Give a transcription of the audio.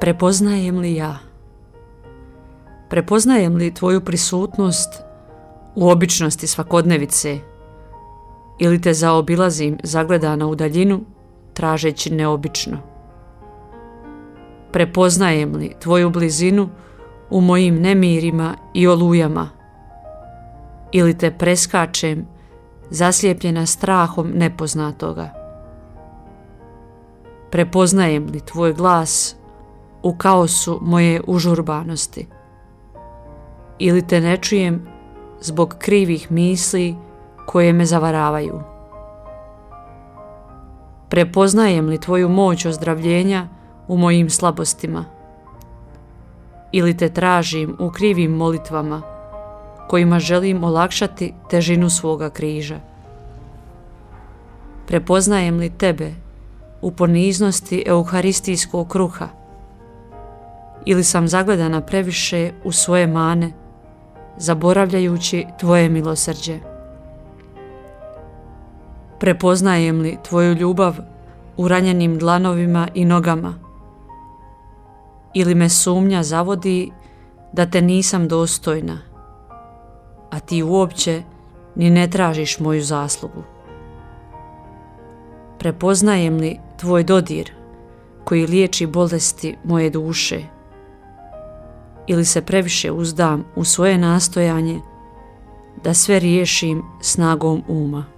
Prepoznajem li ja? Prepoznajem li tvoju prisutnost u običnosti svakodnevice ili te zaobilazim zagledana u daljinu tražeći neobično? Prepoznajem li tvoju blizinu u mojim nemirima i olujama ili te preskačem zaslijepljena strahom nepoznatoga? Prepoznajem li tvoj glas u kaosu moje užurbanosti ili te ne čujem zbog krivih misli koje me zavaravaju? Prepoznajem li tvoju moć ozdravljenja u mojim slabostima ili te tražim u krivim molitvama kojima želim olakšati težinu svoga križa? Prepoznajem li tebe u poniznosti euharistijskog kruha ili sam zagledana previše u svoje mane, zaboravljajući tvoje milosrđe? Prepoznajem li tvoju ljubav u ranjenim dlanovima i nogama ili me sumnja zavodi da te nisam dostojna, a ti uopće ni ne tražiš moju zaslugu? Prepoznajem li tvoj dodir koji liječi bolesti moje duše ili se previše uzdam u svoje nastojanje da sve riješim snagom uma?